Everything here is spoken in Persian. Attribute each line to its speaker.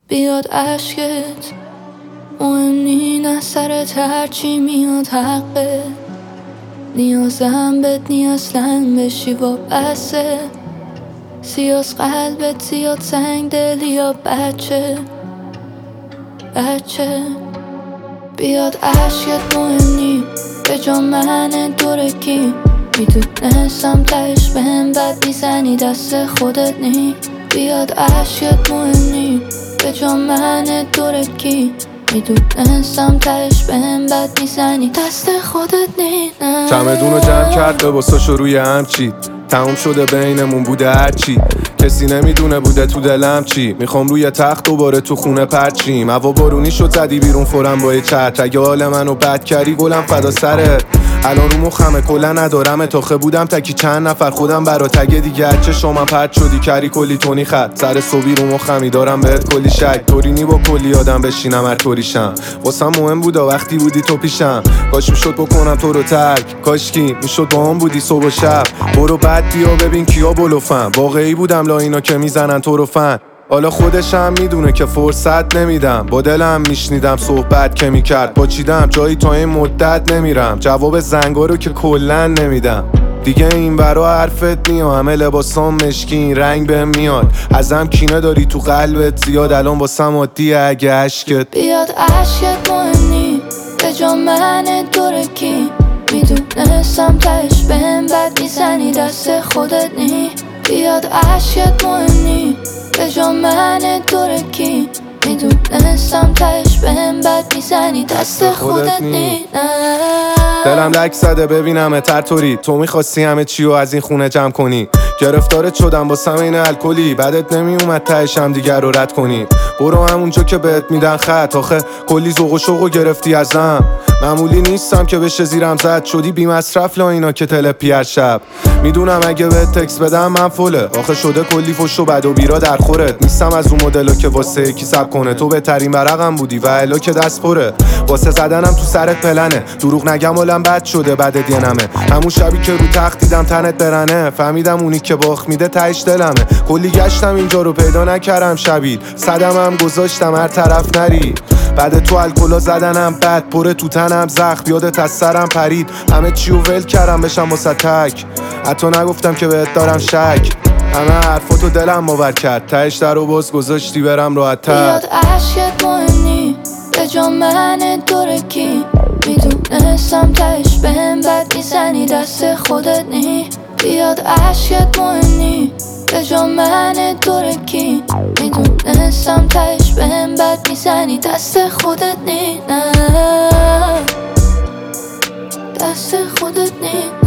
Speaker 1: بیاد عشقت مهم نی، نه سرت هرچی میاد حقه. نیازم بهت نی اصلا بشی وابسته. سیاس قلبت زیاد سنگ دلی یا بچه بیاد عشقت مهم نی، به جا من دوره کی. میدونستم تهش بهم بد میزنی، دست خودت نی. بیاد عشقت مهم نی، به جا من دوره کی. میدونستم تهش بهم بد میزنی، دست خودت نی.
Speaker 2: چمدونو جمع کرد لباساشو روی هم چید. تموم شده بینمون بوده هرچی، کسی نمیدونه بوده تو دلم چی. میخوام روی تخت دوباره تو خونه پرچیم. هوا بارونی شد زدی بیرون فورم با یه چتر. اگه حال منو بد کردی گلم فدا سرت. الان رو مخمه کلا ندارم تاخه بودم تکی چند نفر خودم برا تگه دیگه. هرچه شما پرد شدی کری کلی تونی خط. سر صبحی رو مخمی دارم بهت کلی شک. طورینی با کلی آدم بشینم هر طوریشم. واسم مهم بودا وقتی بودی تو پیشم. کاش میشد بکنم تو رو ترک، کاشکی میشد با هم بودی صبح و شب. برو بعد بیا ببین کیا بلوفم. واقعی بودم لا اینا که میزنن تو رو فن. حالا خودشم میدونه که فرصت نمیدم. با دلم میشنیدم صحبت که میکرد. با چیدم جایی تا این مدت نمیرم. جواب زنگا رو که کلن نمیدم. دیگه این برا حرفت نیا، همه لباسام مشکین رنگ بهم میاد. ازم کینه داری تو قلبت زیاد، الان واسم عادیه اگه عشقت
Speaker 1: بیاد عشقت مهم نی، به جا من دوره کی. میدونستم تهش بهم بد میزنی، دست خودت نی. بیاد عشقت مهم نی، به جا من دوره کی. میدونستم تهش بهم بد میزنی، دست خودت نی.
Speaker 2: دلم لک زده ببینم ترطوری. تو میخواستی همه چی رو از این خونه جمع کنی. گرفتارت شدم با سمین الکلی. بعدت نمیومد تهشم دیگر رو رد کنی. برو همونجا که بهت میدن خط. آخه کلی ذوق و شوق گرفتی ازم. معمولی نیستم که بشه زیرم زد. شدی بی مصرف لا اینا که تلپی هر شب. میدونم اگه بهت تکس بدم من فله. آخه شده کلی فش و بد و بیرا در خورت. نیستم از اون مدلا که واسه یکی سب کنه. تو بهترین ورقم بودی و الا که دست پره. واسه زدنم تو سرت پلنه. دروغ نگم حالم بد شده بعدت یه نمه. همون شبی که رو تخت دیدم تنت برنه. فهمیدم اونی که باخت میده تهش دلمه. کلی گشتم اینجا رو پیدا نکردم شبید. صدمم گذاشتم هر طرف نری. بعد تو الکلا زدنم بد پره تو تنم زخم. یادت از سرم پرید. همه چیو ول کردم بشم واسه تک. حتی نگفتم که بهت دارم شک. همه حرفاتو دلم باور کرد. تهش در رو باز گذاشتی برم راحت‌تر.
Speaker 1: بیاد عشقت مهم نی، به جا من دوره کی. میدونستم تهش بهم بد میزنی، دست خودت نی. بیاد عشقت مهم نی، به جا من دوره کی. میدونستم تهش بهم بد میزنی، دست خودت نی. دست خودت نی.